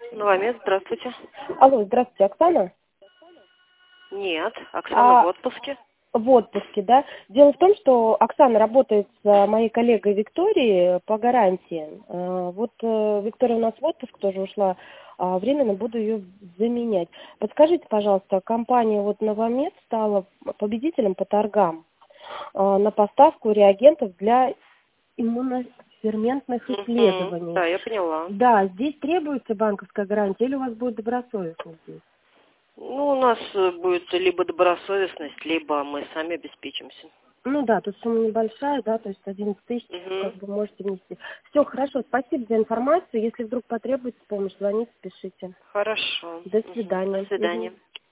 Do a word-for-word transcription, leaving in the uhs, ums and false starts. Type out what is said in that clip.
Новомед, здравствуйте. Алло, здравствуйте, Оксана? Нет, Оксана в А, отпуске. в отпуске, да? Дело в том, что Оксана работает с моей коллегой Викторией по гарантии. А, Вот э, Виктория у нас в отпуск тоже ушла, а временно буду ее заменять. Подскажите, пожалуйста, компания вот Новомед стала победителем по торгам а, на поставку реагентов для иммуноферментных Угу. исследований. Да, я поняла. Да, здесь требуется банковская гарантия или у вас будет добросовестность здесь? Ну, у нас э, будет либо добросовестность, либо мы сами обеспечимся. Ну да, тут сумма небольшая, да, то есть одиннадцать тысяч, как Угу. бы можете внести. Все, хорошо, спасибо за информацию. Если вдруг потребуется помощь, звоните, пишите. Хорошо. До Угу. До свидания. Мгм. свидания.